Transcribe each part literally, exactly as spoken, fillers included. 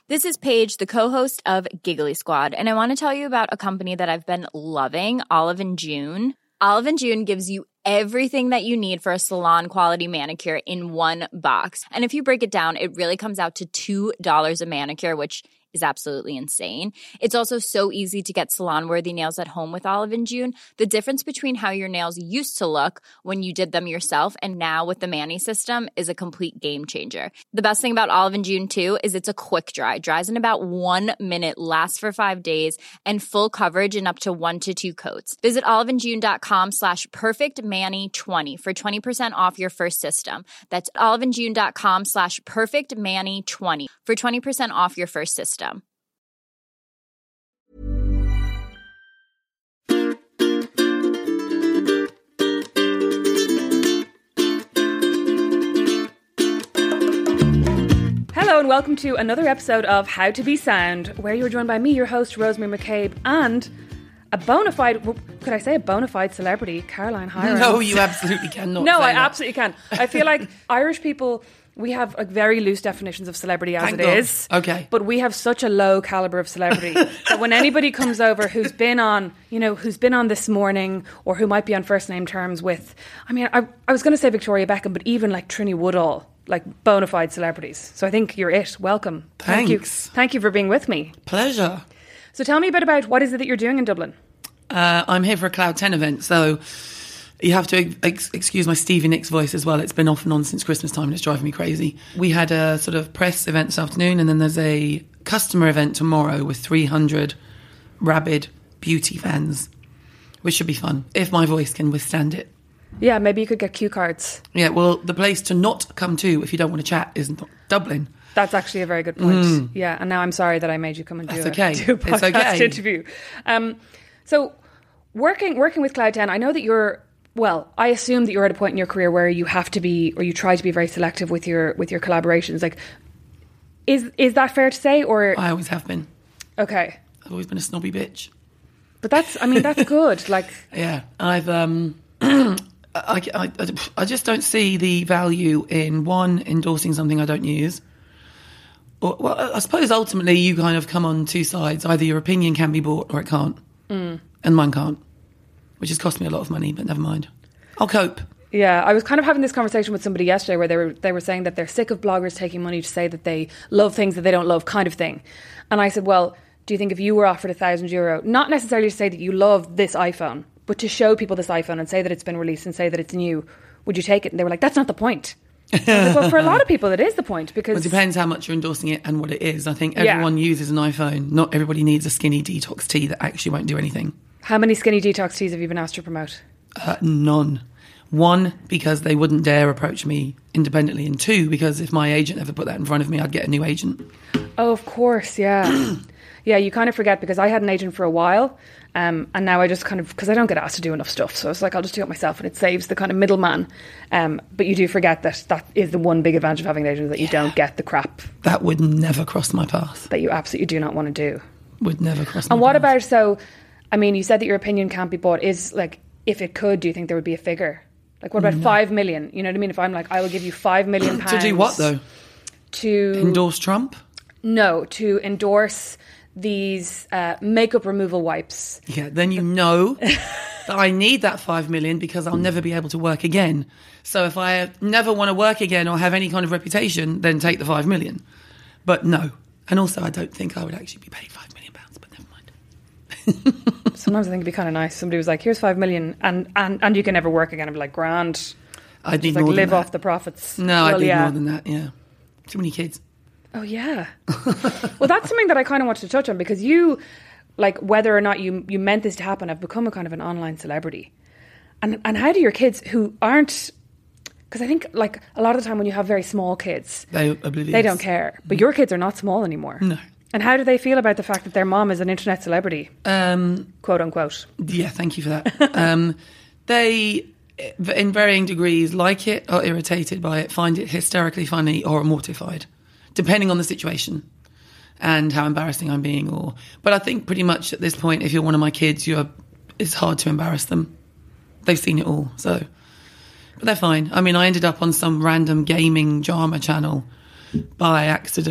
This is Paige, the co-host of Giggly Squad, and I want to tell you about a company that I've been loving, Olive and June. Olive and June gives you everything that you need for a salon-quality manicure in one box. And if you break it down, it really comes out to two dollars a manicure, which is absolutely insane. It's also so easy to get salon-worthy nails at home with Olive and June. The difference between how your nails used to look when you did them yourself and now with the Mani system is a complete game changer. The best thing about Olive and June, too, is it's a quick dry. Dries in about one minute, lasts for five days, and full coverage in up to one to two coats. Visit oliveandjune.com slash perfectmani20 for twenty percent off your first system. That's oliveandjune.com slash perfectmani20 for twenty percent off your first system. Hello and welcome to another episode of How to Be Sound, where you're joined by me, your host, Rosemary McCabe, and a bona fide, could I say a bona fide celebrity, Caroline Hirons. No, you absolutely cannot. No, say I that. absolutely can. I feel like Irish people, we have like very loose definitions of celebrity as Thank it God. is. Okay. But we have such a low caliber of celebrity that when anybody comes over who's been on, you know, who's been on This Morning or who might be on first name terms with, I mean, I, I was going to say Victoria Beckham, but even like Trini Woodall, like bona fide celebrities. So I think you're it. Welcome. Thank you. Thanks. Thank you for being with me. Pleasure. So tell me a bit about what is it that you're doing in Dublin? Uh, I'm here for a Cloud ten event, so you have to ex- excuse my Stevie Nicks voice as well. It's been off and on since Christmas time and it's driving me crazy. We had a sort of press event this afternoon and then there's a customer event tomorrow with three hundred rabid beauty fans, which should be fun, if my voice can withstand it. Yeah, maybe you could get cue cards. Yeah, well, the place to not come to if you don't want to chat is Dublin. That's actually a very good point. Mm. Yeah, and now I'm sorry that I made you come and do, That's a, okay. do a podcast it's okay. interview. Um, so working working with Cloud ten, I know that you're, well, I assume that you're at a point in your career where you have to be, or you try to be very selective with your with your collaborations. Like, is is that fair to say? Or I always have been. Okay. I've always been a snobby bitch. But that's, I mean, that's good. Like, yeah, I've um. I, I, I just don't see the value in, one, endorsing something I don't use. Or, well, I suppose ultimately you kind of come on two sides. Either your opinion can be bought or it can't. Mm. And mine can't. Which has cost me a lot of money, but never mind. I'll cope. Yeah, I was kind of having this conversation with somebody yesterday where they were they were saying that they're sick of bloggers taking money to say that they love things that they don't love, kind of thing. And I said, well, do you think if you were offered a thousand euro, not necessarily to say that you love this iPhone, but to show people this iPhone and say that it's been released and say that it's new, would you take it? And they were like, that's not the point. I was like, well, for a lot of people, it is the point because... Well, it depends how much you're endorsing it and what it is. I think everyone yeah. uses an iPhone. Not everybody needs a skinny detox tea that actually won't do anything. How many skinny detox teas have you been asked to promote? Uh, none. One, because they wouldn't dare approach me independently. And two, because if my agent ever put that in front of me, I'd get a new agent. Oh, of course, yeah. Yeah, you kind of forget because I had an agent for a while um, and now I just kind of, because I don't get asked to do enough stuff, so it's like I'll just do it myself and it saves the kind of middleman. Um, but you do forget that that is the one big advantage of having an agent, that you yeah. don't get the crap. That would never cross my path. That you absolutely do not want to do. Would never cross my And what path. about, so, I mean, you said that your opinion can't be bought. Is like, if it could, do you think there would be a figure? Like, what about no. five million? You know what I mean? If I'm like, I will give you five million pounds. To do what, though? To... endorse Trump? No, to endorse these uh, makeup removal wipes. Yeah, then you know that I need that five million because I'll never be able to work again. So if I never want to work again or have any kind of reputation, then take the five million. But no. And also, I don't think I would actually be paid five million pounds, but never mind. Sometimes I think it'd be kind of nice. Somebody was like, here's five million and, and, and you can never work again. I'd be like, grand. I'd need like more live than off that. the profits. No, well, I'd need yeah. more than that, yeah. Too many kids. Oh, yeah. Well, that's something that I kind of wanted to touch on because you, like, whether or not you, you meant this to happen, have become a kind of an online celebrity. And and how do your kids who aren't... Because I think, like, a lot of the time when you have very small kids, they, oblivious. they don't care. But your kids are not small anymore. No. And how do they feel about the fact that their mom is an internet celebrity? Um, Quote, unquote. Yeah, thank you for that. um, they, in varying degrees, like it, are irritated by it, find it hysterically funny, or are mortified, depending on the situation and how embarrassing I'm being. Or, But I think pretty much at this point, if you're one of my kids, you're, it's hard to embarrass them. They've seen it all, so... But they're fine. I mean, I ended up on some random gaming drama channel by accident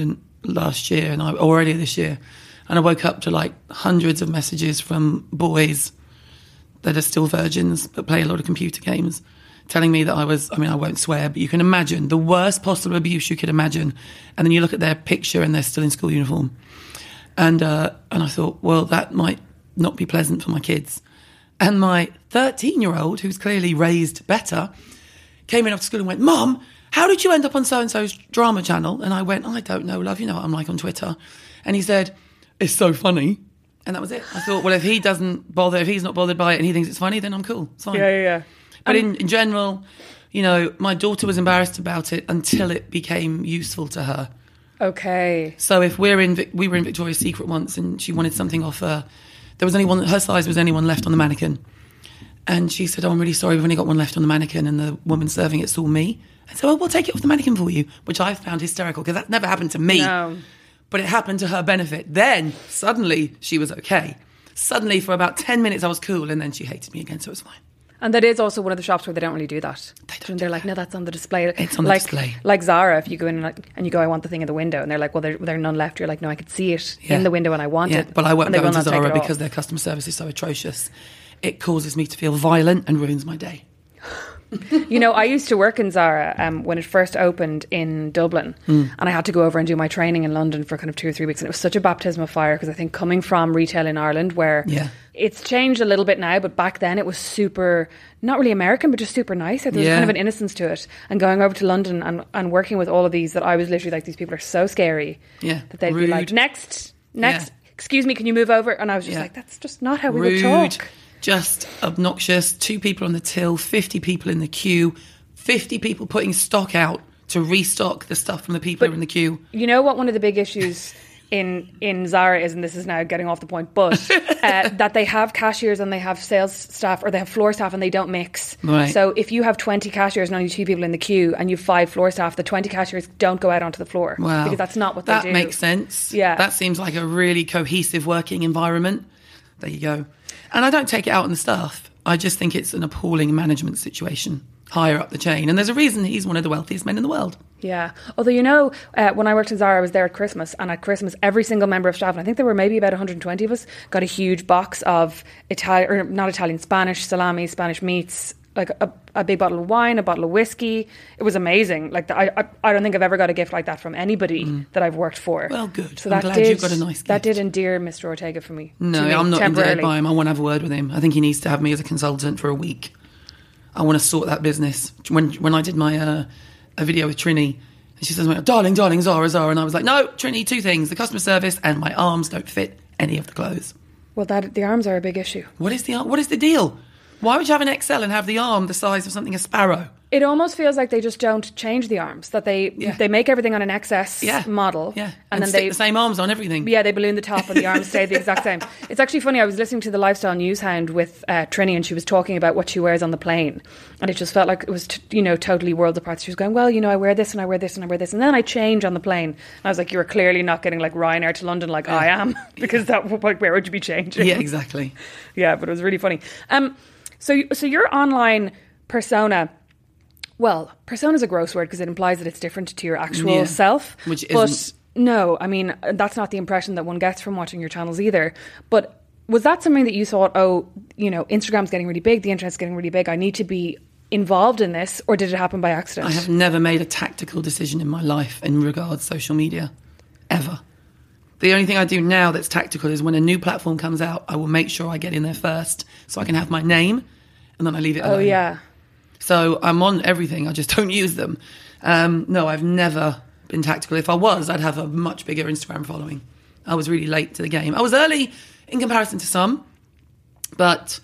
last year, and I or earlier this year, and I woke up to like hundreds of messages from boys that are still virgins but play a lot of computer games, telling me that I was, I mean, I won't swear, but you can imagine the worst possible abuse you could imagine. And then you look at their picture and they're still in school uniform. And uh, and I thought, well, that might not be pleasant for my kids. And my thirteen-year-old, who's clearly raised better, came in after school and went, Mom, how did you end up on so-and-so's drama channel? And I went, I don't know, love, you know what I'm like on Twitter. And he said, it's so funny. And that was it. I thought, well, if he doesn't bother, if he's not bothered by it and he thinks it's funny, then I'm cool. It's fine. Yeah, yeah, yeah. But in, in general, you know, my daughter was embarrassed about it until it became useful to her. Okay. So if we're in, Vic- we were in Victoria's Secret once and she wanted something off her, there was only one, her size was only one left on the mannequin. And she said, oh, I'm really sorry, we've only got one left on the mannequin, and the woman serving it saw me. And so, oh, we'll take it off the mannequin for you, which I found hysterical because that never happened to me. No. But it happened to her benefit. Then, suddenly, she was okay. Suddenly, for about ten minutes, I was cool, and then she hated me again, so it was fine. And that is also one of the shops where they don't really do that. They don't and they're do like, that. no, that's on the display. It's on the like, display. Like Zara, if you go in and, like, and you go, I want the thing in the window, and they're like, well, there, there are none left. You're like, no, I could see it Yeah. in the window and I want Yeah, it. but I won't And they go will into not take Zara it off. because their customer service is so atrocious. It causes me to feel violent and ruins my day. You know, I used to work in Zara um, when it first opened in Dublin, Mm. and I had to go over and do my training in London for kind of two or three weeks, and it was such a baptism of fire because I think coming from retail in Ireland, where Yeah. it's changed a little bit now, but back then it was super, not really American, but just super nice. There was Yeah. kind of an innocence to it. And going over to London and, and working with all of these, that I was literally like, these people are so scary. Yeah. That they'd be Rude. like, next, next, Yeah. excuse me, can you move over? And I was just Yeah. like, that's just not how we Rude, would talk. just obnoxious. Two people on the till, fifty people in the queue, fifty people putting stock out to restock the stuff from the people But- who are in the queue. You know what one of the big issues in in Zara is, and this is now getting off the point, but uh, that they have cashiers and they have sales staff, or they have floor staff, and they don't mix. Right. So if you have twenty cashiers and only two people in the queue, and you have five floor staff, the twenty cashiers don't go out onto the floor. Wow. Because that's not what they that do. That makes sense. Yeah. That seems like a really cohesive working environment. There you go. And I don't take it out on the staff. I just think it's an appalling management situation higher up the chain. And there's a reason he's one of the wealthiest men in the world. Yeah. Although, you know, uh, when I worked in Zara, I was there at Christmas, and at Christmas, every single member of staff, and I think there were maybe about one hundred twenty of us, got a huge box of Italian, or not Italian, Spanish salami, Spanish meats, like a, a big bottle of wine, a bottle of whiskey. It was amazing. Like the, I, I, I don't think I've ever got a gift like that from anybody mm. that I've worked for. Well, good. So I'm that glad did, you've got a nice gift. That did endear Mister Ortega for me. No, to me, I'm not endeared by temporarily. him. I want to have a word with him. I think he needs to have me as a consultant for a week. I want to sort that business. When when I did my uh, a video with Trini, and she says, darling, darling, Zara, Zara. And I was like, no, Trini, two things. The customer service and my arms don't fit any of the clothes. Well, that the arms are a big issue. What is the ar- What is the deal? Why would you have an X L and have the arm the size of something a sparrow? It almost feels like they just don't change the arms. That they Yeah. they make everything on an X S Yeah. model, Yeah. and, And, then stick they the same arms on everything. Yeah, they balloon the top and the arms stay the exact same. It's actually funny. I was listening to the Lifestyle News Hound with uh, Trini, and she was talking about what she wears on the plane, and it just felt like it was, t- you know, totally worlds apart. She was going, well, you know, I wear this and I wear this and I wear this, and then I change on the plane. And I was like, you were clearly not getting like Ryanair to London like I am, because that like where would you be changing? Yeah, exactly. Yeah, but it was really funny. Um, so you- so your online persona. Well, persona is a gross word because it implies that it's different to your actual Yeah. self. Which but isn't. no, I mean, that's not the impression that one gets from watching your channels either. But was that something that you thought, oh, you know, Instagram's getting really big, the internet's getting really big, I need to be involved in this, or did it happen by accident? I have never made a tactical decision in my life in regards to social media, ever. The only thing I do now that's tactical is when a new platform comes out, I will make sure I get in there first so I can have my name, and then I leave it alone. Oh, yeah. So I'm on everything, I just don't use them. Um, no, I've never been tactical. If I was, I'd have a much bigger Instagram following. I was really late to the game. I was early in comparison to some, but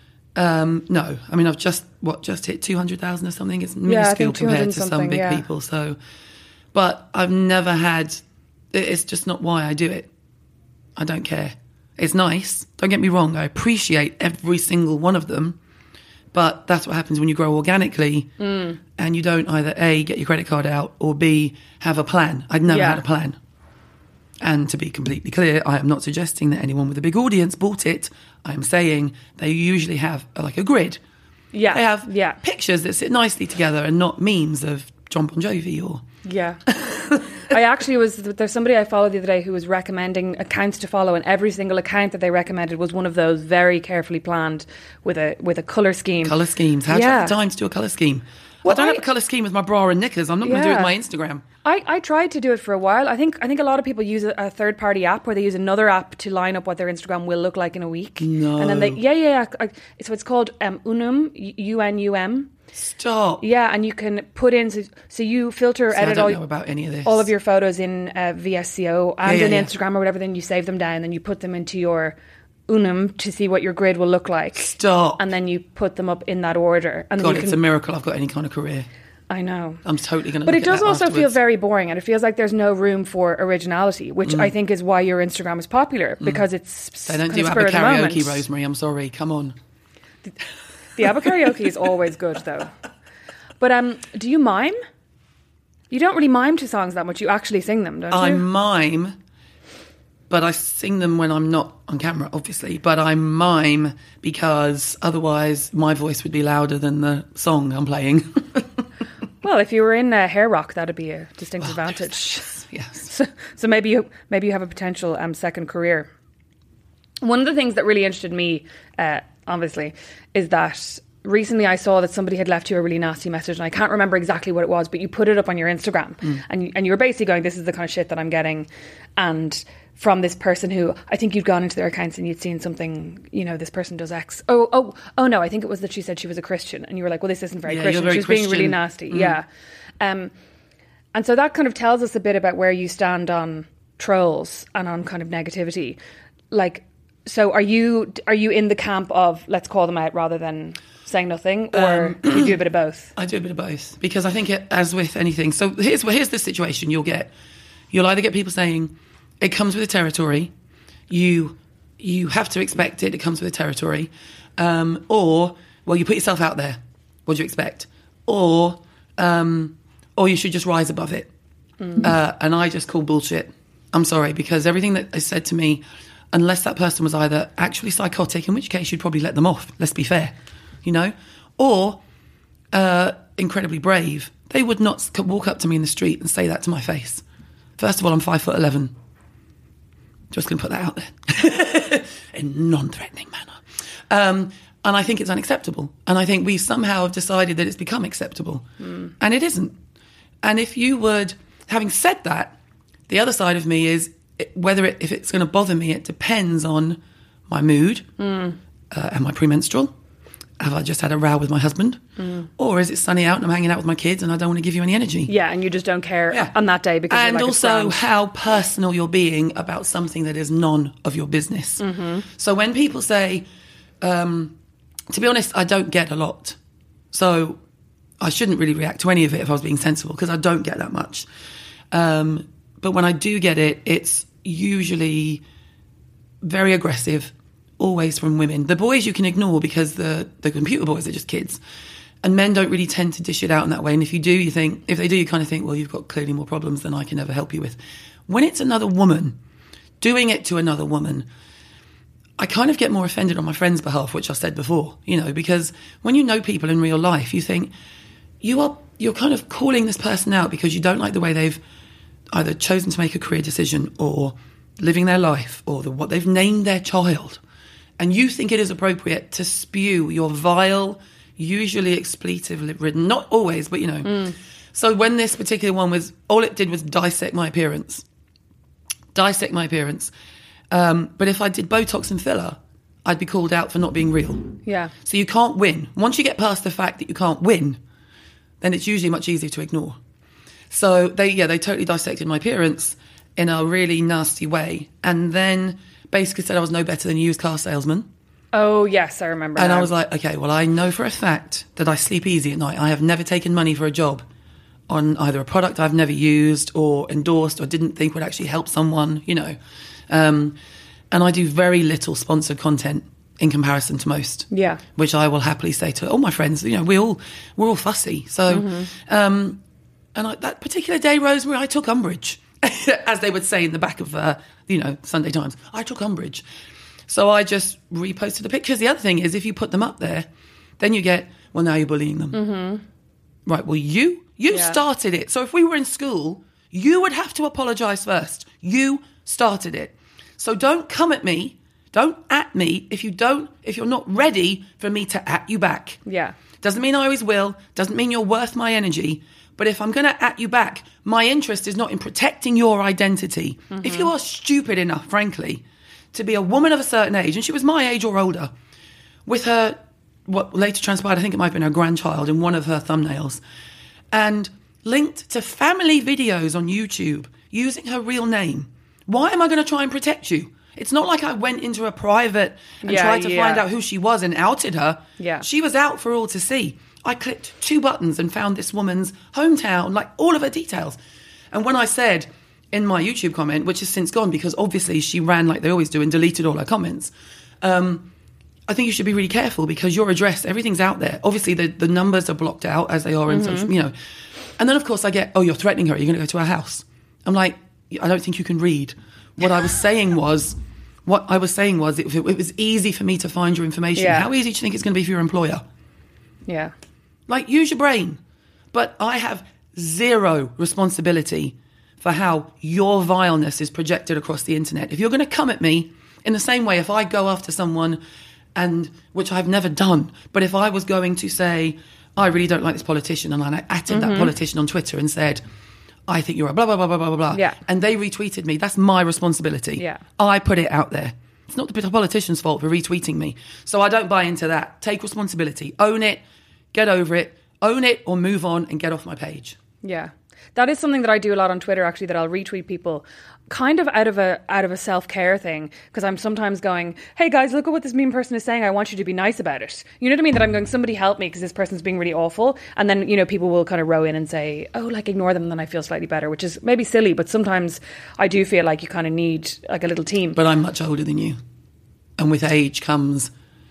um, no. I mean, I've just, what, just hit two hundred thousand or something. It's minuscule Yeah, I think compared to some something, big yeah. people. So, but I've never had, it's just not why I do it. I don't care. It's nice. Don't get me wrong. I appreciate every single one of them. But that's what happens when you grow organically Mm. and you don't either A, get your credit card out, or B, have a plan. I'd never Yeah. had a plan. And to be completely clear, I am not suggesting that anyone with a big audience bought it. I am saying they usually have uh, like a grid. Yeah. They have yeah. pictures that sit nicely together and not memes of John Bon Jovi or... Yeah. I actually was, there's somebody I followed the other day who was recommending accounts to follow, and every single account that they recommended was one of those very carefully planned with a with a colour scheme. Colour schemes. How do you Yeah. have the time to do a colour scheme? Well, I don't I- have a colour scheme with my bra and knickers. I'm not going to do it Yeah. with my Instagram. I, I tried to do it for a while. I think I think a lot of people use a, a third party app where they use another app to line up what their Instagram will look like in a week. No. And then they yeah yeah yeah. I, so it's called um, Unum U N U M. Stop. Yeah, and you can put in so, so you filter See, I edit don't all know about any of this. all of your photos in uh, V S C O and Yeah, yeah, in yeah. Instagram or whatever. Then you save them down, then you put them into your Unum to see what your grid will look like. Stop. And then you put them up in that order. And then God, you it's can, a miracle I've got any kind of career. I know. I'm totally going to. But look it does at that also feel afterwards. very boring, and it feels like there's no room for originality, which Mm. I think is why your Instagram is popular, because it's They don't kind do of ABBA spur of the moment. karaoke, Rosemary. I'm sorry. Come on. The ABBA karaoke is always good, though. But um, do you mime? You don't really mime to songs that much. You actually sing them, don't I you? mime, but I sing them when I'm not on camera, obviously. But I mime because otherwise my voice would be louder than the song I'm playing. Well, if you were in uh, hair rock, that'd be a distinct advantage. Yes. So, so maybe you maybe you have a potential um, second career. One of the things that really interested me, uh, obviously, is that recently I saw that somebody had left you a really nasty message, and I can't remember exactly what it was, but you put it up on your Instagram, Mm. and you, and you were basically going, "This is the kind of shit that I'm getting," and from this person who I think you'd gone into their accounts and you'd seen something, you know, this person does X. Oh, oh, oh no, I think it was that she said she was a Christian, and you were like, "Well, this isn't very Yeah, you're Christian." very She was being really Christian. nasty, Mm. yeah. Um, and so that kind of tells us a bit about where you stand on trolls and on kind of negativity. Like, so are you are you in the camp of let's call them out rather than saying nothing, or Um, do you do a bit of both? I do a bit of both because I think, it, as with anything, so here's here's the situation you'll get. You'll either get people saying it comes with the territory, you you have to expect it. It comes with the territory, um, or well, you put yourself out there. What do you expect? Or um, or you should just rise above it. Uh, and I just call bullshit. I'm sorry, because everything that is said to me, unless that person was either actually psychotic, in which case you'd probably let them off. Let's be fair, you know, or uh, incredibly brave. They would not c- walk up to me in the street and say that to my face. First of all, I'm five foot eleven. Just going to put that out there in a non-threatening manner. Um, and I think it's unacceptable. And I think we somehow have decided that it's become acceptable. Mm. And it isn't. And if you would, having said that, the other side of me is it, whether it, if it's going to bother me, it depends on my mood. Mm. Uh, am I premenstrual? Have I just had a row with my husband? Mm. Or is it sunny out and I'm hanging out with my kids and I don't want to give you any energy? Yeah, and you just don't care Yeah. on that day because and you're like, also it's grand. how personal you're being about something that is none of your business. Mm-hmm. So when people say, um, to be honest, I don't get a lot. So I shouldn't really react to any of it if I was being sensible, because I don't get that much. Um, but when I do get it, it's usually very aggressive, always from women. The boys you can ignore because the, the computer boys are just kids. And men don't really tend to dish it out in that way. And if you do, you think, if they do, you kind of think, well, you've got clearly more problems than I can ever help you with. When it's another woman doing it to another woman, I kind of get more offended on my friend's behalf, which I said before, you know, because when you know people in real life, you think you are, you're kind of calling this person out because you don't like the way they've either chosen to make a career decision or living their life or the, what they've named their child. And you think it is appropriate to spew your vile, usually expletive-ridden, not always, but, you know. Mm. So when this particular one was, all it did was dissect my appearance. Dissect my appearance. Um, but if I did Botox and filler, I'd be called out for not being real. Yeah. So you can't win. Once you get past the fact that you can't win, then it's usually much easier to ignore. So they, yeah, they totally dissected my appearance in a really nasty way. And then basically said I was no better than a used car salesman. Oh, yes, I remember And now. I was like, okay, well, I know for a fact that I sleep easy at night. I have never taken money for a job on either a product I've never used or endorsed or didn't think would actually help someone, you know. Um, and I do very little sponsored content in comparison to most. Yeah. Which I will happily say to all my friends, you know, we all, we're all fussy. So, mm-hmm. um, and I, that particular day, Rosemary, I took umbrage, as they would say in the back of, uh, you know, Sunday Times. I took umbrage. So I just reposted the pictures. The other thing is, if you put them up there, then you get, well, now you're bullying them. Mm-hmm. Right, well, you you yeah. started it. So if we were in school, You would have to apologise first. You started it. So don't come at me. Don't at me if you don't, if you're not ready for me to at you back. Yeah. Doesn't mean I always will. Doesn't mean you're worth my energy. But if I'm going to at you back, my interest is not in protecting your identity. Mm-hmm. If you are stupid enough, frankly, to be a woman of a certain age, and she was my age or older, with her, what later transpired, I think it might have been her grandchild in one of her thumbnails, and linked to family videos on YouTube using her real name, why am I going to try and protect you? It's not like I went into a private and yeah, tried to yeah. find out who she was and outed her. Yeah. She was out for all to see. I clicked two buttons and found this woman's hometown, like all of her details. And when I said in my YouTube comment, which has since gone because obviously she ran like they always do and deleted all her comments, um, I think you should be really careful because your address, everything's out there. Obviously the, the numbers are blocked out as they are in Mm-hmm. social, you know. And then of course I get, oh, you're threatening her. You're going to go to her house. I'm like, I don't think you can read. What I was saying was, what I was saying was, it, it was easy for me to find your information. Yeah. How easy do you think it's going to be for your employer? Yeah. Like, use your brain. But I have zero responsibility for how your vileness is projected across the internet. If you're going to come at me in the same way, if I go after someone, and which I've never done, but if I was going to say, I really don't like this politician, and I atted mm-hmm. that politician on Twitter and said, I think you're a blah, blah, blah, blah, blah, blah, yeah. and they retweeted me, that's my responsibility. Yeah. I put it out there. It's not the politician's fault for retweeting me. So I don't buy into that. Take responsibility. Own it. Get over it. Own it or move on and get off my page. Yeah. That is something that I do a lot on Twitter, actually, that I'll retweet people kind of out of a out of a self-care thing, because I'm sometimes going, hey guys, look at what this mean person is saying, I want you to be nice about it. You know what I mean? That I'm going, somebody help me because this person's being really awful. And then, you know, people will kind of row in and say, oh, like ignore them, and then I feel slightly better, which is maybe silly, but sometimes I do feel like you kind of need like a little team. But I'm much older than you. And with age comes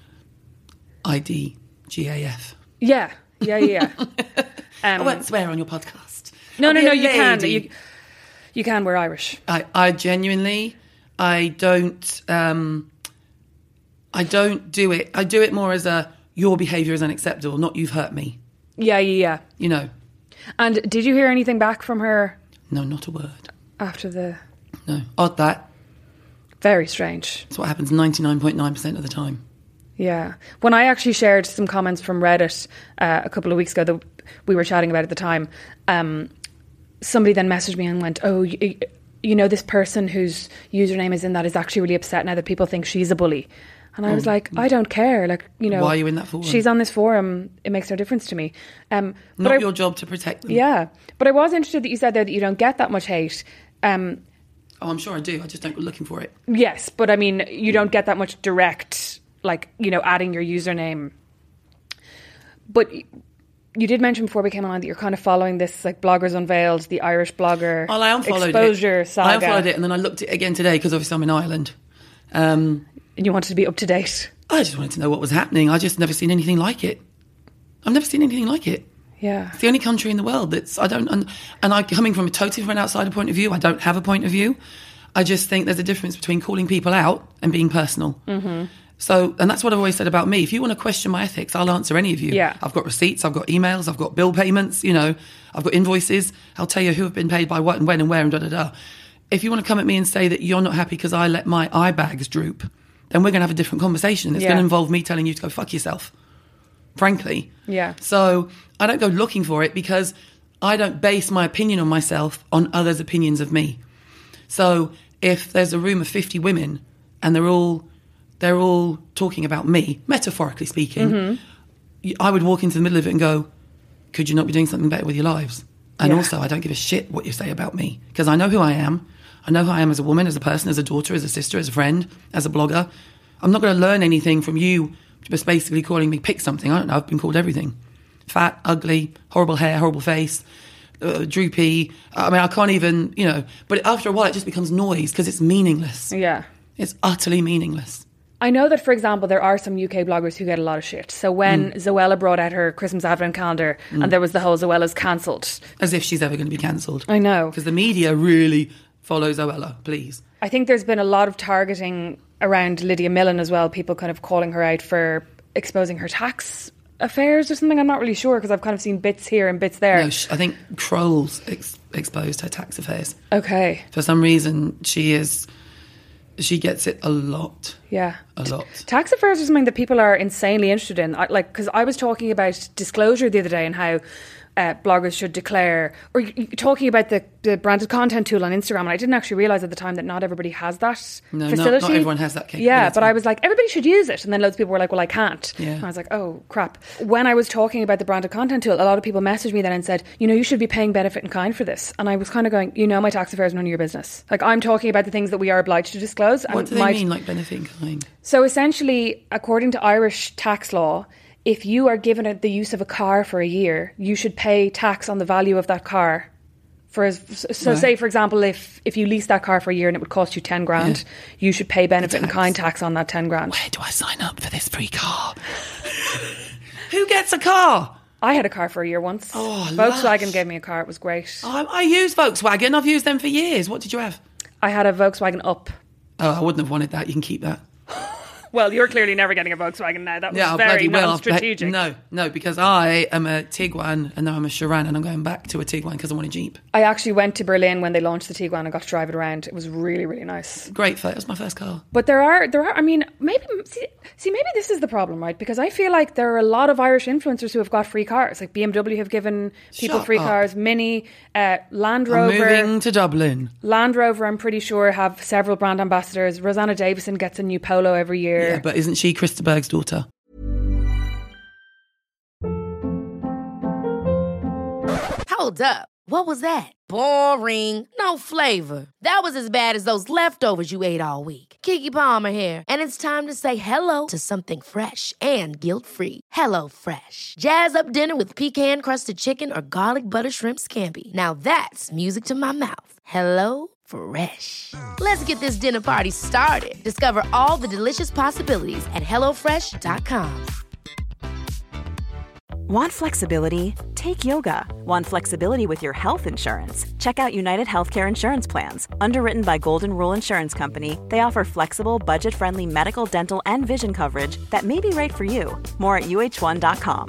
I D G A F. Yeah, yeah, yeah. I um, won't swear on your podcast. No, I'll no, be no, a you can. lady. You, you can, we're Irish. I, I genuinely, I don't, um, I don't do it. I do it more as a, your behaviour is unacceptable, not you've hurt me. Yeah, yeah, yeah. You know. And did you hear anything back from her? No, not a word. After the... No. Odd that. Very strange. That's what happens ninety-nine point nine percent of the time. Yeah. When I actually shared some comments from Reddit uh, a couple of weeks ago that we were chatting about at the time, um, somebody then messaged me and went, oh, you, you know, this person whose username is in that is actually really upset now that people think she's a bully. And I was like, I don't care. Like, you know, why are you in that forum? She's on this forum. It makes no difference to me. Um, but Not I, your job to protect them. Yeah. But I was interested that you said there that you don't get that much hate. Um, oh, I'm sure I do. I just don't go looking for it. Yes. But I mean, you don't get that much direct, like, you know, adding your username. But you did mention before we came on that you're kind of following this, like, Bloggers Unveiled, the Irish blogger well, I unfollowed exposure it. saga. I unfollowed it and then I looked at it again today because obviously I'm in Ireland. Um, and you wanted to be up to date. I just wanted to know what was happening. I just never seen anything like it. I've never seen anything like it. Yeah. It's the only country in the world that's, I don't, and, and I, coming from a totally from an outsider point of view, I don't have a point of view. I just think there's a difference between calling people out and being personal. Mm-hmm. So, and that's what I've always said about me. If you want to question my ethics, I'll answer any of you. Yeah. I've got receipts, I've got emails, I've got bill payments, you know, I've got invoices. I'll tell you who have been paid by what and when and where and da da da. If you want to come at me and say that you're not happy because I let my eye bags droop, then we're going to have a different conversation. It's Yeah. going to involve me telling you to go fuck yourself, frankly. Yeah. So I don't go looking for it because I don't base my opinion on myself on others' opinions of me. So if there's a room of fifty women and they're all they're all talking about me, metaphorically speaking, mm-hmm. I would walk into the middle of it and go, could you not be doing something better with your lives? And Yeah. also, I don't give a shit what you say about me because I know who I am. I know who I am as a woman, as a person, as a daughter, as a sister, as a friend, as a blogger. I'm not going to learn anything from you just basically calling me pick something. I don't know. I've been called everything. Fat, ugly, horrible hair, horrible face, uh, droopy. I mean, I can't even, you know. But after a while, it just becomes noise because it's meaningless. Yeah. It's utterly meaningless. I know that, for example, there are some U K bloggers who get a lot of shit. So when mm. Zoella brought out her Christmas Advent calendar mm. and there was the whole Zoella's cancelled. As if she's ever going to be cancelled. I know. Because the media really follows Zoella, please. I think there's been a lot of targeting around Lydia Millen as well, people kind of calling her out for exposing her tax affairs or something? I'm not really sure because I've kind of seen bits here and bits there. No, sh- I think Trolls ex- exposed her tax affairs. Okay. For some reason, she is... She gets it a lot. Yeah. A lot. Tax affairs are something that people are insanely interested in. I, like, because I was talking about disclosure the other day and how uh, bloggers should declare, or y- y- talking about the, the branded content tool on Instagram, and I didn't actually realise at the time that not everybody has that no, facility. Not, not everyone has that capability. Yeah, but I was like, everybody should use it. And then loads of people were like, well, I can't. Yeah. And I was like, oh, crap. When I was talking about the branded content tool, a lot of people messaged me then and said, you know, you should be paying benefit in kind for this. And I was kind of going, you know, my tax affairs are none of your business. Like, I'm talking about the things that we are obliged to disclose. What and do they my mean, like benefit in kind? So essentially, according to Irish tax law, if you are given a, the use of a car for a year, you should pay tax on the value of that car. For as, so, Right. say for example, if if you lease that car for a year and it would cost you ten grand, Yeah. you should pay benefit in tax. kind tax on that ten grand. Where do I sign up for this free car? Who gets a car? I had a car for a year once. Oh, Volkswagen lush. gave me a car. It was great. I, I use Volkswagen. I've used them for years. What did you have? I had a Volkswagen Up. Oh, I wouldn't have wanted that. You can keep that. Well, you're clearly never getting a Volkswagen now. That was Yeah, I very bloody will. non-strategic. No, no, because I am a Tiguan and now I'm a Chiran and I'm going back to a Tiguan because I want a Jeep. I actually went to Berlin when they launched the Tiguan and got to drive it around. It was really, really nice. Great, that was my first car. But there are, there are. I mean, maybe see, see, maybe this is the problem, right? Because I feel like there are a lot of Irish influencers who have got free cars. Like B M W have given people Shut free up. cars. Mini, uh, Land I'm Rover, moving to Dublin. Land Rover. I'm pretty sure have several brand ambassadors. Rosanna Davison gets a new Polo every year. Yeah, but isn't she Krista Berg's daughter? Hold up. What was that? Boring. No flavor. That was as bad as those leftovers you ate all week. Keke Palmer here, and it's time to say hello to something fresh and guilt-free. Hello Fresh. Jazz up dinner with pecan-crusted chicken or garlic butter shrimp scampi. Now that's music to my mouth. Hello Fresh. Let's get this dinner party started. Discover all the delicious possibilities at hello fresh dot com. Want flexibility? Take yoga. Want flexibility with your health insurance? Check out United Healthcare Insurance Plans. Underwritten by Golden Rule Insurance Company, they offer flexible, budget-friendly medical, dental, and vision coverage that may be right for you. More at U H one dot com.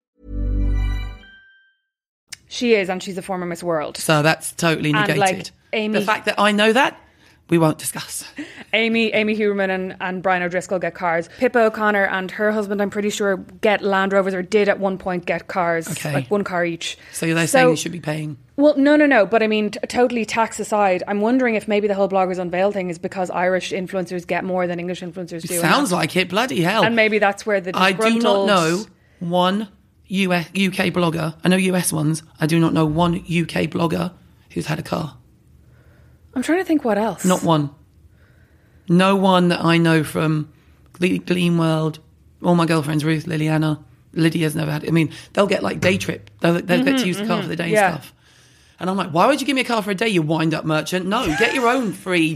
She is, and she's a former Miss World. So that's totally And, negated. like, Amy- The fact that I know that, we won't discuss. Amy Amy Huberman and, and Brian O'Driscoll get cars. Pippa O'Connor and her husband, I'm pretty sure, get Land Rovers, or did at one point get cars, Okay. like one car each. So they're saying you should be paying. Well, no, no, no. But I mean, t- totally tax aside, I'm wondering if maybe the whole Bloggers Unveil thing is because Irish influencers get more than English influencers do. Sounds like it, bloody hell. And maybe that's where the I disgruntled... do not know one U S, U K blogger. I know U S ones. I do not know one U K blogger who's had a car. I'm trying to think what else. Not one. No one that I know from Gle- Gleam World. All my girlfriends, Ruth, Liliana, Lydia's never had it. I mean, they'll get like day trip. They'll, they'll get to use the car for the day and yeah. stuff. And I'm like, why would you give me a car for a day, you wind-up merchant? No, get your own free...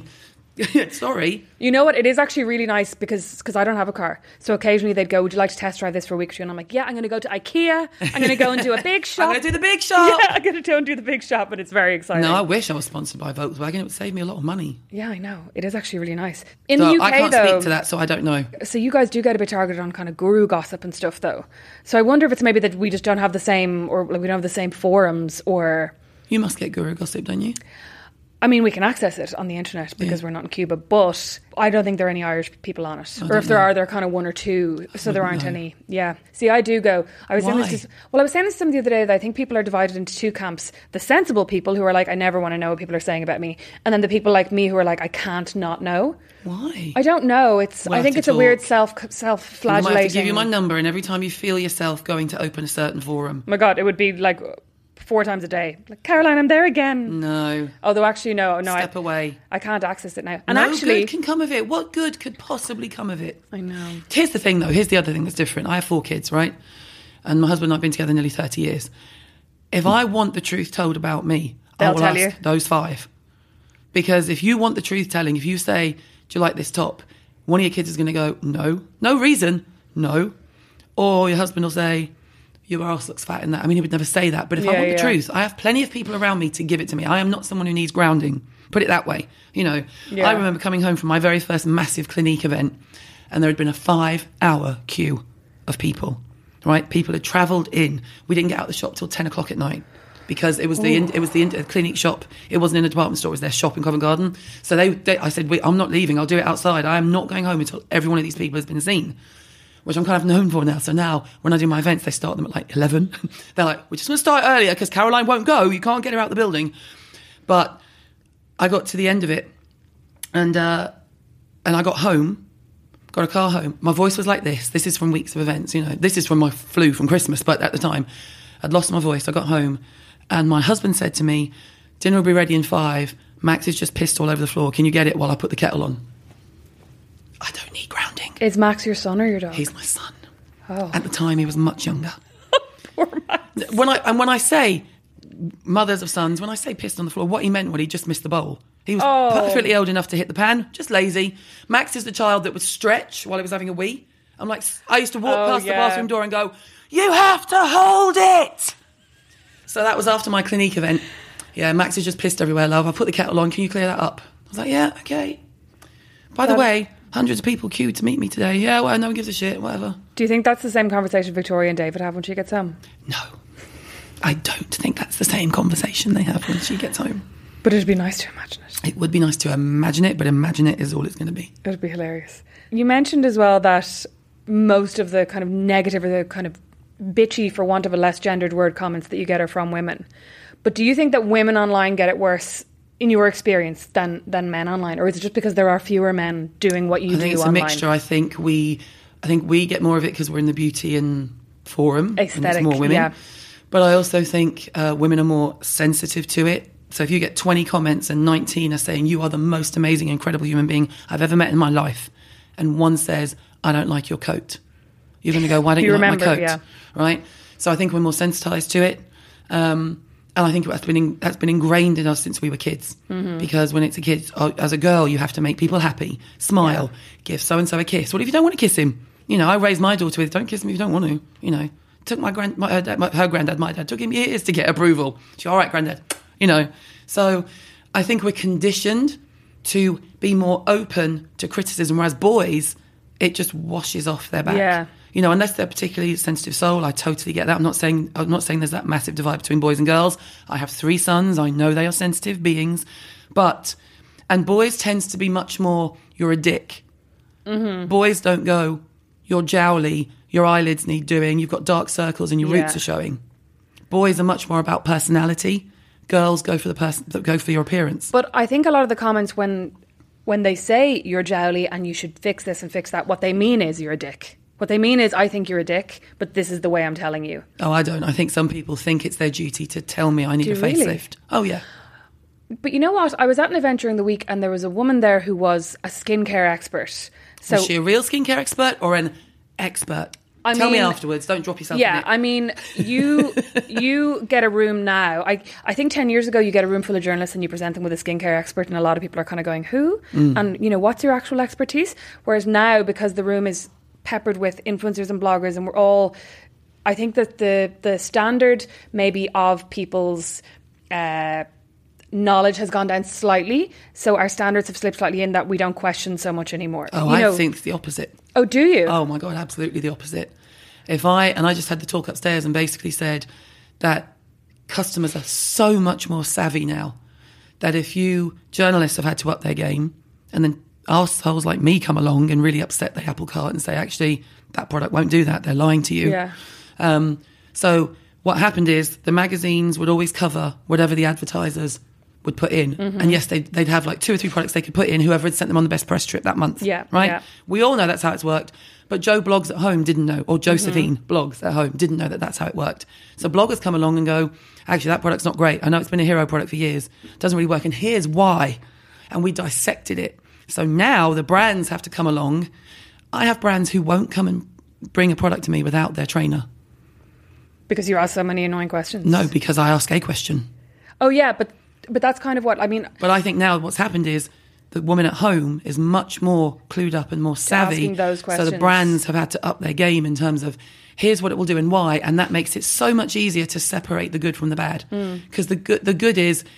Sorry. You know what? It is actually really nice because cause I don't have a car. So occasionally they'd go, would you like to test drive this for a week or two? And I'm like, yeah, I'm going to go to IKEA. I'm going to go and do a big shop. I'm going to do the big shop. Yeah, I'm going to go and do the big shop, but it's very exciting. No, I wish I was sponsored by Volkswagen. It would save me a lot of money. Yeah, I know. It is actually really nice. In So the U K, I can't though, speak to that, so I don't know. so you guys do get a bit targeted on kind of guru gossip and stuff, though. So I wonder if it's maybe that we just don't have the same, or like we don't have the same forums, or... You must get guru gossip, don't you? I mean, we can access it on the internet because Yeah. we're not in Cuba, but I don't think there are any Irish people on it. I Or don't if there know. are, they're kind of one or two, so there aren't know. any. Yeah. See, I do go. I was saying Why? this. To, well, I was saying this to somebody the other day that I think people are divided into two camps: the sensible people who are like, I never want to know what people are saying about me, and then the people like me who are like, I can't not know. Why? I don't know. It's. We'll I have think to it's a weird talk. self self I might flagellating. have to give you my number, and every time you feel yourself going to open a certain forum. Oh my God, it would be like four times a day. Like, Caroline, I'm there again. No. Although actually, no, no, Step I, away. I can't access it now. And no actually, good can come of it. What good could possibly come of it? I know. Here's the thing, though. Here's the other thing that's different. I have four kids, right? And my husband and I have been together nearly thirty years. If I want the truth told about me, I They'll will tell ask you. those five. Because if you want the truth telling, if you say, do you like this top? One of your kids is going to go, no. No reason, no. Or your husband will say, your arse looks fat in that. I mean, he would never say that. But if I Yeah, want the yeah. truth, I have plenty of people around me to give it to me. I am not someone who needs grounding. Put it that way. You know, Yeah. I remember coming home from my very first massive Clinique event and there had been a five-hour queue of people. right? People had travelled in. We didn't get out of the shop till ten o'clock at night because it was the in, it was the in, Clinique shop. It wasn't in a department store. It was their shop in Covent Garden. So they, they I said, Wait, I'm not leaving. I'll do it outside. I am not going home until every one of these people has been seen, which I'm kind of known for now. So now when I do my events, they start them at like eleven. They're like, we're just going to start earlier because Caroline won't go. You can't get her out the building. But I got to the end of it and uh, and I got home, got a car home. My voice was like this. This is from weeks of events, you know. This is from my flu from Christmas. But at the time, I'd lost my voice. I got home and my husband said to me, dinner will be ready in five. Max is just pissed all over the floor. Can you get it while I put the kettle on? I don't need grounding. Is Max your son or your dog? He's my son. Oh. At the time, he was much younger. Poor Max. When I and when I say mothers of sons, when I say pissed on the floor, what he meant was he just missed the bowl. He was Oh. perfectly old enough to hit the pan, just lazy. Max is the child that would stretch while he was having a wee. I'm like, I used to walk Oh, past yeah. the bathroom door and go, "You have to hold it." So that was after my Clinique event. Yeah, Max is just pissed everywhere, love. I put the kettle on. Can you clear that up? I was like, yeah, okay. By the Um, way, hundreds of people queued to meet me today. Yeah, well, no one gives a shit, whatever. Do you think that's the same conversation Victoria and David have when she gets home? No, I don't think that's the same conversation they have when she gets home. But it'd be nice to imagine it. It would be nice to imagine it, but imagine it is all it's going to be. It'd be hilarious. You mentioned as well that most of the kind of negative or the kind of bitchy, for want of a less gendered word, comments that you get are from women. But do you think that women online get it worse in your experience than than men online, or is it just because there are fewer men doing what you I do think it's online? a mixture. I think we, I think we get more of it because we're in the beauty and forum, and Aesthetic, it's more women. yeah. But I also think uh, women are more sensitive to it. So if you get twenty comments and nineteen are saying you are the most amazing, incredible human being I've ever met in my life, and one says I don't like your coat, you're going to go, why don't You you, remember, like my coat? yeah. Right. So I think we're more sensitized to it. Um, And I think that's been in, that's been ingrained in us since we were kids. Mm-hmm. Because when it's a kid, oh, as a girl, you have to make people happy, smile, yeah. give so and so a kiss. What if you don't want to kiss him? You know, I raised my daughter with, don't kiss him if you don't want to. You know, took my grand, my, her, dad, my, her granddad, my dad took him years to get approval. She, all right, granddad. You know, so I think we're conditioned to be more open to criticism, whereas boys, it just washes off their back. Yeah. You know, unless they're a particularly sensitive soul, I totally get that. I'm not saying I'm not saying there's that massive divide between boys and girls. I have three sons. I know they are sensitive beings, but and boys tends to be much more. You're a dick. Mm-hmm. Boys don't go. You're jowly. Your eyelids need doing. You've got dark circles and your Yeah. roots are showing. Boys are much more about personality. Girls go for the person. Go for your appearance. But I think a lot of the comments when when they say you're jowly and you should fix this and fix that, what they mean is you're a dick. What they mean is, I think you're a dick, but this is the way I'm telling you. Oh, I don't. I think some people think it's their duty to tell me I need Do a you really? facelift. Oh, yeah. But you know what? I was at an event during the week and there was a woman there who was a skincare expert. So Is she a real skincare expert or an expert? I Tell me mean- afterwards. Don't drop yourself in yeah, it. I mean, you you get a room now. I I think ten years ago you get a room full of journalists and you present them with a skincare expert, and a lot of people are kind of going, who? Mm. And, you know, what's your actual expertise? Whereas now, because the room is peppered with influencers and bloggers, and we're all, I think that the the standard maybe of people's uh, knowledge has gone down slightly, so our standards have slipped slightly in that we don't question so much anymore. Oh, you I know, think it's the opposite. Oh, do you? Oh, my God, absolutely the opposite. If I, and I just had the talk upstairs and basically said that customers are so much more savvy now that if you, journalists have had to up their game, and then arseholes like me come along and really upset the apple cart and say, actually, that product won't do that. They're lying to you. Yeah. Um, so what happened is the magazines would always cover whatever the advertisers would put in. Mm-hmm. And yes, they'd, they'd have like two or three products they could put in, whoever had sent them on the best press trip that month. Yeah, Right? yeah. We all know that's how it's worked. But Joe Blogs at home didn't know, or Josephine Mm-hmm. Blogs at home didn't know that that's how it worked. So bloggers come along and go, actually, that product's not great. I know it's been a hero product for years. It doesn't really work. And here's why. And we dissected it. So now the brands have to come along. I have brands who won't come and bring a product to me without their trainer. Because you ask so many annoying questions. No, because I ask a question. Oh, yeah, but but that's kind of what, I mean... But I think now what's happened is the woman at home is much more clued up and more savvy. Asking those So questions. the brands have had to up their game in terms of here's what it will do and why, and that makes it so much easier to separate the good from the bad. Because the good, the good is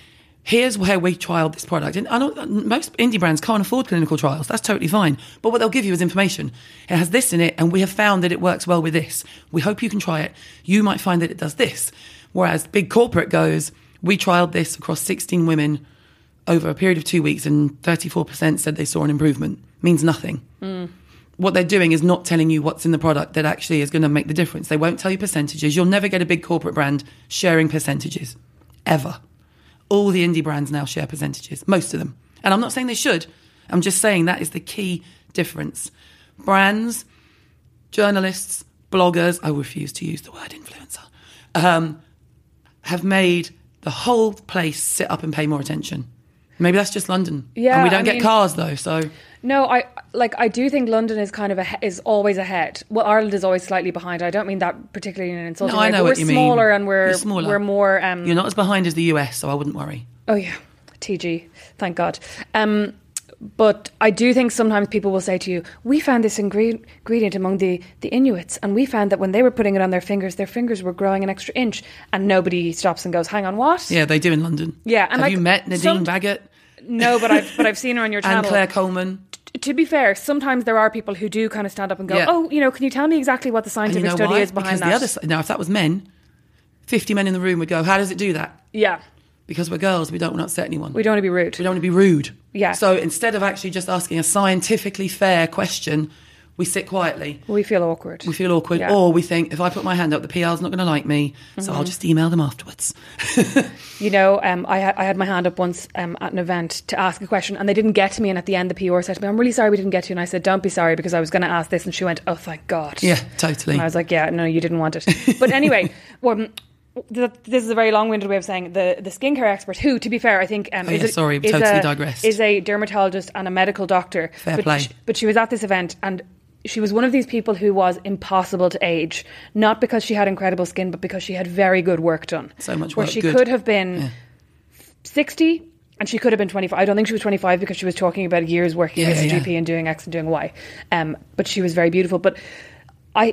here's where we trialled this product. And I don't, most indie brands can't afford clinical trials. That's totally fine. But what they'll give you is information. It has this in it, and we have found that it works well with this. We hope you can try it. You might find that it does this. Whereas big corporate goes, we trialled this across sixteen women over a period of two weeks, and thirty-four percent said they saw an improvement. Means nothing. Mm. What they're doing is not telling you what's in the product that actually is going to make the difference. They won't tell you percentages. You'll never get a big corporate brand sharing percentages. Ever. All the indie brands now share percentages, most of them. And I'm not saying they should. I'm just saying that is the key difference. Brands, journalists, bloggers, I refuse to use the word influencer, um, have made the whole place sit up and pay more attention. Maybe that's just London. Yeah, and we don't I get mean, cars though, so... No, I like. I do think London is kind of a, is always ahead. Well, Ireland is always slightly behind. I don't mean that particularly in an insulting no, way. I know but what we're you mean. smaller and we're You're smaller. we're more. Um, You're not as behind as the U S, so I wouldn't worry. Oh yeah, T G. Thank God. Um, but I do think sometimes people will say to you, "We found this ingre- ingredient among the the Inuits, and we found that when they were putting it on their fingers, their fingers were growing an extra inch." And nobody stops and goes, "Hang on, what?" Yeah, they do in London. Yeah, and have like, you met Nadine some- Baggett? No, but I've but I've seen her on your channel. And Claire Coleman. To be fair, sometimes there are people who do kind of stand up and go, Yeah. "Oh, you know, can you tell me exactly what the And scientific you know study why? is behind because that?" the other side, now, if that was men, fifty men in the room would go, "How does it do that?" Yeah, Because we're girls, we don't want to upset anyone. we don't want to be rude. We don't want to be rude. Yeah. So instead of actually just asking a scientifically fair question, we sit quietly. We feel awkward. We feel awkward. Yeah. Or we think, if I put my hand up, the P R's not going to like me, so Mm-hmm. I'll just email them afterwards. You know, um, I, ha- I had my hand up once um, at an event to ask a question, and they didn't get to me. And at the end, the P R said to me, "I'm really sorry we didn't get to you." And I said, "Don't be sorry, because I was going to ask this." And she went, "Oh, thank God." Yeah, totally. And I was like, "Yeah, no, you didn't want it." But anyway, well, th- this is a very long-winded way of saying the the skincare expert, who, to be fair, I think um, Oh, is, yeah, a, sorry, is totally a, digressed. is a dermatologist and a medical doctor. Fair but play. She, but she was at this event, and she was one of these people who was impossible to age, not because she had incredible skin, but because she had very good work done. So much Where work, she good. could have been Yeah. sixty, and she could have been twenty-five. I don't think she was twenty-five, because she was talking about years working Yeah, as a yeah, G P yeah. and doing X and doing Y. Um, but she was very beautiful. But I,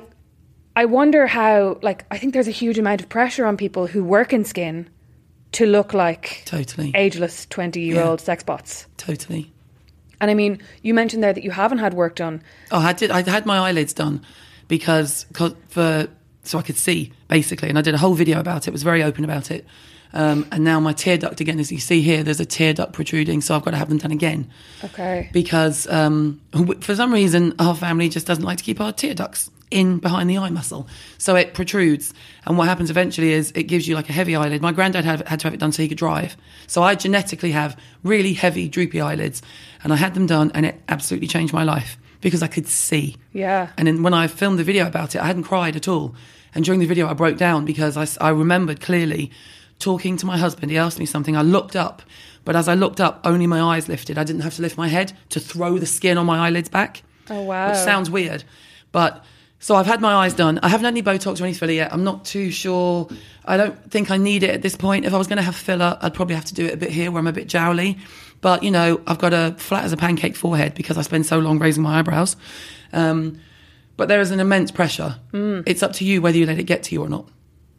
I wonder how, like, I think there's a huge amount of pressure on people who work in skin to look like Totally. ageless twenty-year-old Yeah. sex bots. Totally. And I mean, you mentioned there that you haven't had work done. Oh, I did. I had my eyelids done because 'cause for so I could see, basically, and I did a whole video about it. Was very open about it. Um, and now my tear duct, again, as you see here, there's a tear duct protruding, so I've got to have them done again. Okay. Because um, for some reason, our family just doesn't like to keep our tear ducts in behind the eye muscle. So it protrudes. And what happens eventually is it gives you like a heavy eyelid. My granddad had, had to have it done so he could drive. So I genetically have really heavy, droopy eyelids. And I had them done, and it absolutely changed my life because I could see. Yeah. And then when I filmed the video about it, I hadn't cried at all. And during the video, I broke down because I, I remembered clearly talking to my husband. He asked me something. I looked up. But as I looked up, only my eyes lifted. I didn't have to lift my head to throw the skin on my eyelids back. Oh, wow. Which sounds weird. But so I've had my eyes done. I haven't had any Botox or any filler yet. I'm not too sure. I don't think I need it at this point. If I was going to have filler, I'd probably have to do it a bit here where I'm a bit jowly. But, you know, I've got a flat as a pancake forehead because I spend so long raising my eyebrows. Um, but there is an immense pressure. Mm. It's up to you whether you let it get to you or not.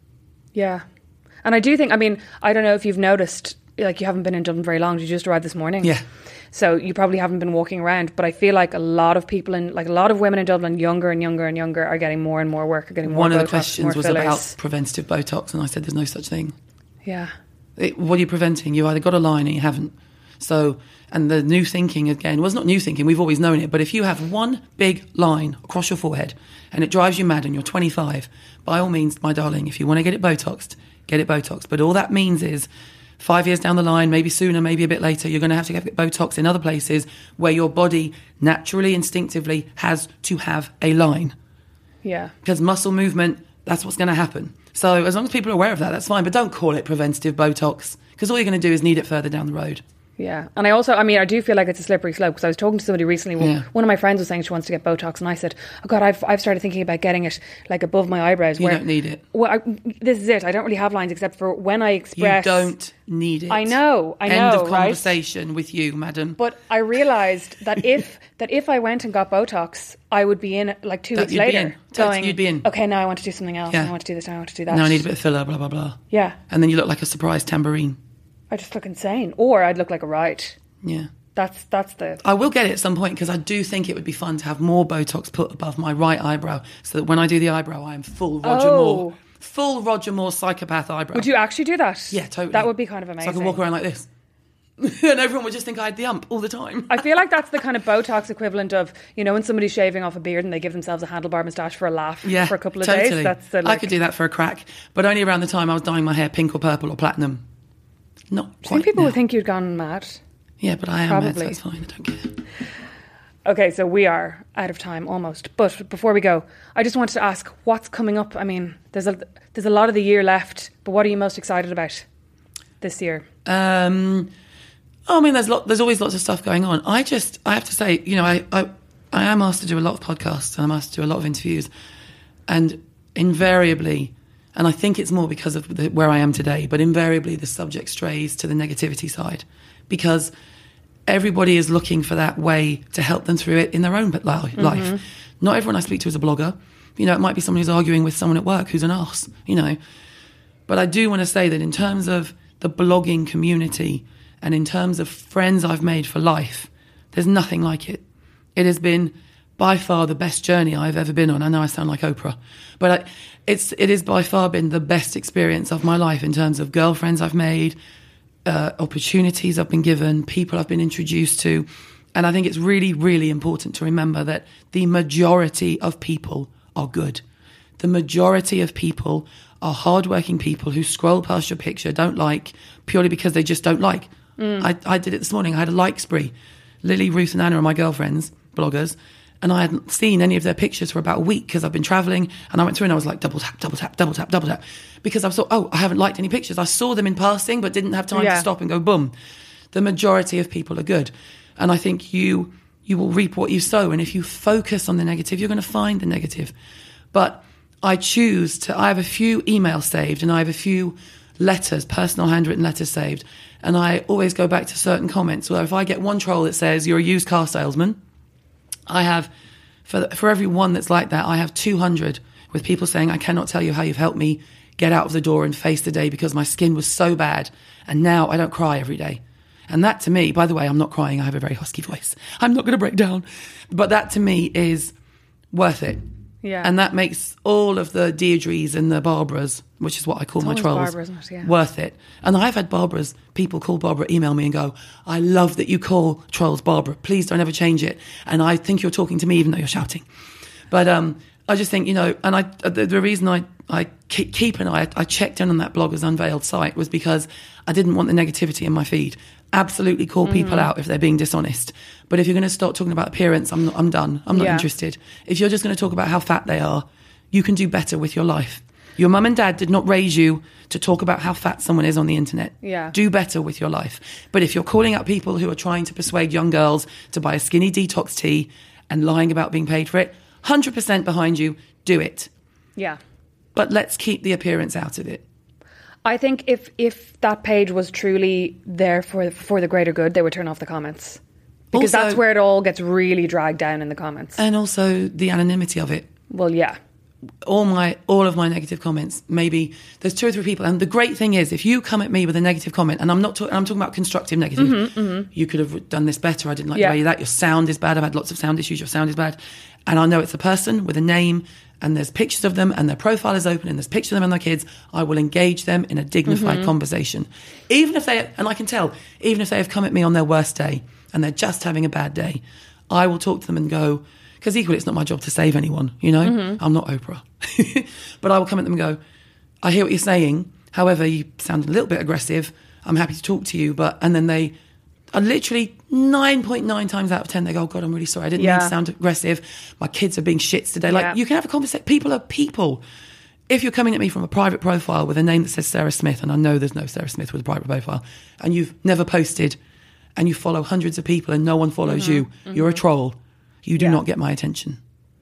Yeah. And I do think, I mean, I don't know if you've noticed, like, you haven't been in Dublin very long. Did you just arrive this morning? Yeah. So you probably haven't been walking around, but I feel like a lot of people in, like a lot of women in Dublin, younger and younger and younger, are getting more and more work, are getting more One of Botox, the questions more was fillers. about preventative Botox, and I said there's no such thing. Yeah. It, what are you preventing? You either got a line or you haven't. So, and the new thinking again, well, it's not new thinking, we've always known it, but if you have one big line across your forehead and it drives you mad and you're twenty-five, by all means, my darling, if you want to get it Botoxed, get it Botoxed. But all that means is five years down the line, maybe sooner, maybe a bit later, you're going to have to get Botox in other places where your body naturally, instinctively has to have a line. Yeah. Because muscle movement, that's what's going to happen. So as long as people are aware of that, that's fine. But don't call it preventative Botox, because all you're going to do is need it further down the road. Yeah. And I also, I mean, I do feel like it's a slippery slope, because I was talking to somebody recently, well, Yeah. one of my friends was saying she wants to get Botox, and I said, oh God, I've I've started thinking about getting it like above my eyebrows. You where, don't need it. Well, I, this is it. I don't really have lines except for when I You express. don't need it. I know, I End know, of right? conversation with you, madam. But I realised that if that if I went and got Botox, I would be in like two That weeks you'd be later in. Totally, going, you'd be in. okay, now I want to do something else. Yeah. Now I want to do this. Now I want to do that. Now I need a bit of filler, blah, blah, blah. Yeah. And then you look like a surprise tambourine. I just look insane, or I'd look like a riot. Yeah. That's that's the. I will get it at some point because I do think it would be fun to have more Botox put above my right eyebrow, so that when I do the eyebrow, I am full Roger Oh. Moore, full Roger Moore psychopath eyebrow. Would you actually do that? Yeah, totally. That would be kind of amazing. So I can walk around like this, and everyone would just think I had the ump all the time. I feel like that's the kind of Botox equivalent of, you know, when somebody's shaving off a beard and they give themselves a handlebar moustache for a laugh Yeah, for a couple of totally. days. That's the, I like, could do that for a crack, but only around the time I was dyeing my hair pink or purple or platinum. Not I quite think people now. would think you'd gone mad. Yeah, but I am mad, so Probably. it's fine. I don't care. Okay, so we are out of time almost. But before we go, I just wanted to ask what's coming up. I mean, there's a there's a lot of the year left, but what are you most excited about this year? Um, I mean, there's lot. There's always lots of stuff going on. I just, I have to say, you know, I, I, I am asked to do a lot of podcasts and I'm asked to do a lot of interviews, and invariably, and I think it's more because of the, where I am today, but invariably the subject strays to the negativity side, because everybody is looking for that way to help them through it in their own li- life. Mm-hmm. Not everyone I speak to is a blogger. You know, it might be someone who's arguing with someone at work who's an arse, you know. But I do want to say that in terms of the blogging community and in terms of friends I've made for life, there's nothing like it. It has been by far the best journey I've ever been on. I know I sound like Oprah, but I, it's it has by far been the best experience of my life in terms of girlfriends I've made, uh, opportunities I've been given, people I've been introduced to. And I think it's really, really important to remember that the majority of people are good. The majority of people are hardworking people who scroll past your picture, don't like, purely because they just don't like. Mm. I, I did it this morning. I had a like spree. Lily, Ruth and Anna are my girlfriends, bloggers, and I hadn't seen any of their pictures for about a week because I've been travelling, and I went through and I was like, double tap, double tap, double tap, double tap, because I thought, oh, I haven't liked any pictures. I saw them in passing but didn't have time Yeah. to stop and go boom. The majority of people are good. And I think you you will reap what you sow, and if you focus on the negative, you're going to find the negative. But I choose to, I have a few emails saved and I have a few letters, personal handwritten letters saved. And I always go back to certain comments. Where if I get one troll that says, you're a used car salesman, I have, for, for every one that's like that, I have two hundred with people saying, I cannot tell you how you've helped me get out of the door and face the day because my skin was so bad. And now I don't cry every day. And that to me, by the way, I'm not crying. I have a very husky voice. I'm not going to break down. But that to me is worth it. Yeah. And that makes all of the Deirdres and the Barbaras, which is what I call It's my always trolls, Barbara, isn't it? Yeah. worth it. And I've had Barbaras, people call Barbara, email me and go, I love that you call trolls Barbara. Please don't ever change it. And I think you're talking to me even though you're shouting. But um, I just think, you know, and I the, the reason I, I keep, keep an eye, I checked in on that Bloggers Unveiled site was because I didn't want the negativity in my feed. Absolutely call people Mm-hmm. out if they're being dishonest. But if you're going to start talking about appearance, I'm not, I'm done. I'm not Yeah. interested. If you're just going to talk about how fat they are, you can do better with your life. Your mum and dad did not raise you to talk about how fat someone is on the internet. Yeah. Do better with your life. But if you're calling out people who are trying to persuade young girls to buy a skinny detox tea and lying about being paid for it, one hundred percent behind you, do it. Yeah. But let's keep the appearance out of it. I think if if that page was truly there for for the greater good, they would turn off the comments. Because Also- that's where it all gets really dragged down in the comments. And also the anonymity of it. Well, yeah. all my all of my negative comments, maybe there's two or three people, and the great thing is if you come at me with a negative comment, and I'm not talking I'm talking about constructive negative, Mm-hmm, mm-hmm. you could have done this better, I didn't like Yeah. the way you that, your sound is bad, I've had lots of sound issues, your sound is bad, and I know it's a person with a name and there's pictures of them and their profile is open and there's pictures of them and their kids, I will engage them in a dignified Mm-hmm. conversation, even if they, and I can tell, even if they have come at me on their worst day and they're just having a bad day, I will talk to them and go, because equally it's not my job to save anyone, you know? Mm-hmm. I'm not Oprah. But I will come at them and go, I hear what you're saying. However, you sound a little bit aggressive. I'm happy to talk to you. But, and then they are literally nine point nine times out of ten, they go, oh God, I'm really sorry. I didn't Yeah. mean to sound aggressive. My kids are being shits today. Like, Yeah. you can have a conversation. People are people. If you're coming at me from a private profile with a name that says Sarah Smith, and I know there's no Sarah Smith with a private profile, and you've never posted, and you follow hundreds of people and no one follows Mm-hmm. you, mm-hmm. you're a troll. You do Yeah. not get my attention.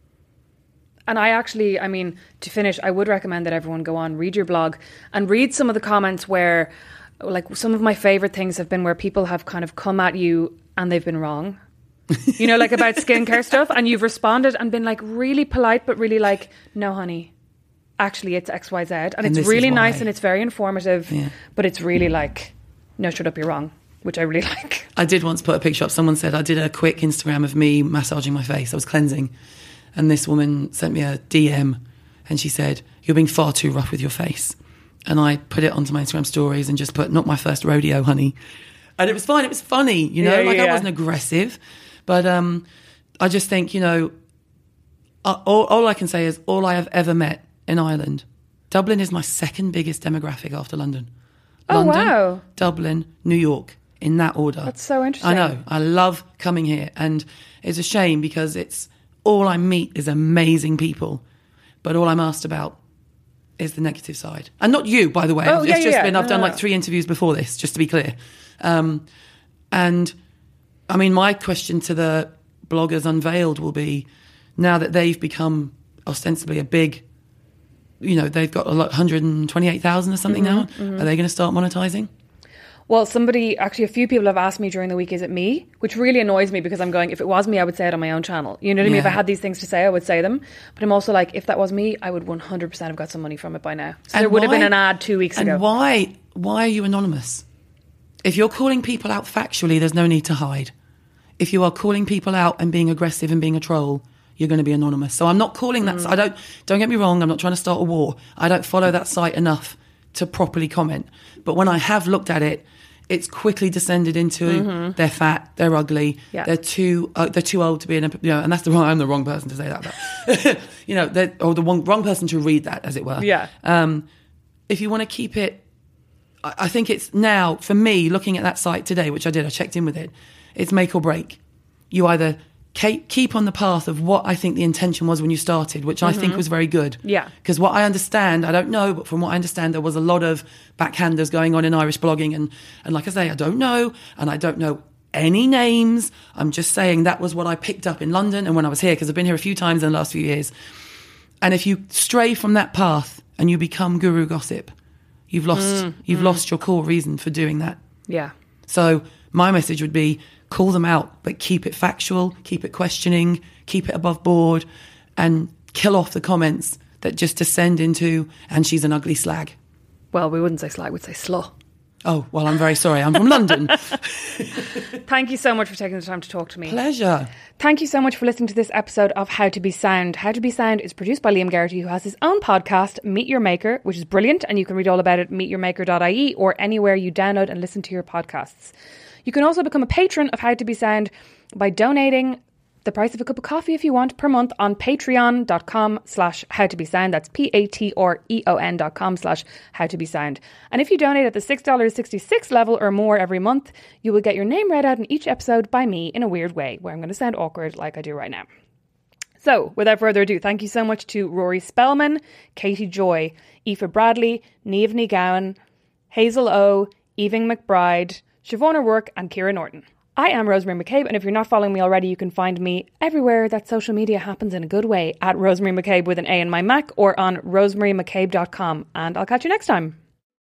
And I actually, I mean, to finish, I would recommend that everyone go on, read your blog and read some of the comments where, like, some of my favourite things have been where people have kind of come at you and they've been wrong. You know, like about skincare stuff, and you've responded and been like really polite, but really like, no, honey, actually it's X Y Z. And, And it's this really is nice why. and it's very informative, Yeah. but it's really like no, shut up, you're wrong, which I really like. I did once put a picture up. Someone said I did a quick Instagram of me massaging my face. I was cleansing. And this woman sent me a D M and she said, you're being far too rough with your face. And I put it onto my Instagram stories and just put, not my first rodeo, honey. And it was fine. It was funny, you know, yeah, like yeah. I wasn't aggressive. But um, I just think, you know, all, all I can say is all I have ever met in Ireland. Dublin is my second biggest demographic after London. Oh, London, wow. Dublin, New York, in that order. That's so interesting. I know. I love coming here. And it's a shame because it's all I meet is amazing people. But all I'm asked about is the negative side. And not you, by the way. Oh, it's yeah, just yeah. been, I've no, done no, like no. three interviews before this, just to be clear. Um, and I mean, my question to the bloggers Unveiled will be, now that they've become ostensibly a big, you know, they've got a lot, one hundred twenty-eight thousand or something Mm-hmm, now, mm-hmm. are they going to start monetizing? Well, somebody, actually a few people have asked me during the week, is it me? Which really annoys me because I'm going, if it was me, I would say it on my own channel. You know what I mean? If I Yeah. had these things to say, I would say them. But I'm also like, if that was me, I would one hundred percent have got some money from it by now. So And there would have why- been an ad two weeks and ago. why, why are you anonymous? If you're calling people out factually, there's no need to hide. If you are calling people out and being aggressive and being a troll, you're going to be anonymous. So I'm not calling that. Mm. I don't. Don't get me wrong. I'm not trying to start a war. I don't follow that site enough to properly comment. But when I have looked at it, it's quickly descended into Mm-hmm. they're fat, they're ugly, Yeah. they're too uh, they're too old to be in a, you know, and that's the wrong. I'm the wrong person to say that. But, you know, they're, or the wrong, wrong person to read that, as it were. Yeah. Um, if you want to keep it. I think it's now, for me, looking at that site today, which I did, I checked in with it, it's make or break. You either keep on the path of what I think the intention was when you started, which mm-hmm. I think was very good. Yeah. Because what I understand, I don't know, but from what I understand, there was a lot of backhanders going on in Irish blogging. And, and like I say, I don't know, and I don't know any names. I'm just saying that was what I picked up in London and when I was here, because I've been here a few times in the last few years. And if you stray from that path and you become guru gossip, You've lost mm, you've mm. lost your core reason for doing that. Yeah. So my message would be call them out, but keep it factual, keep it questioning, keep it above board, and kill off the comments that just descend into, and she's an ugly slag. Well, we wouldn't say slag, we'd say slut. Oh, well, I'm very sorry. I'm from London. Thank you so much for taking the time to talk to me. Pleasure. Thank you so much for listening to this episode of How to Be Sound. How to Be Sound is produced by Liam Garrity, who has his own podcast, Meet Your Maker, which is brilliant, and you can read all about it at meet your maker dot I E or anywhere you download and listen to your podcasts. You can also become a patron of How to Be Sound by donating the price of a cup of coffee if you want per month on patreon.com slash how to be sound. That's P-A-T-R-E-O-N dot com slash how to be sound. And if you donate at the six dollars and sixty-six cents level or more every month, you will get your name read out in each episode by me in a weird way, where I'm going to sound awkward like I do right now. So, without further ado, thank you so much to Rory Spellman, Katie Joy, Aoife Bradley, Niamh Ní Gabhain, Hazel O, Eving McBride, Siobhan O'Rourke and Ciara Norton. I am Rosemary McCabe, and if you're not following me already, you can find me everywhere that social media happens in a good way at Rosemary McCabe with an A in my Mac or on rosemary mccabe dot com. And I'll catch you next time.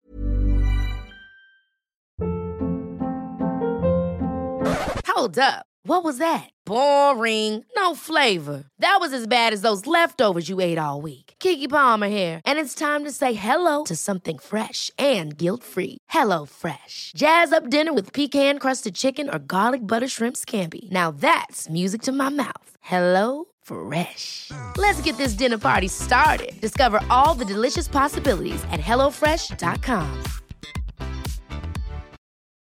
Hold up. What was that? Boring. No flavor. That was as bad as those leftovers you ate all week. Keke Palmer here, and it's time to say hello to something fresh and guilt-free. Hello Fresh. Jazz up dinner with pecan-crusted chicken or garlic butter shrimp scampi. Now that's music to my mouth. Hello Fresh. Let's get this dinner party started. Discover all the delicious possibilities at hello fresh dot com.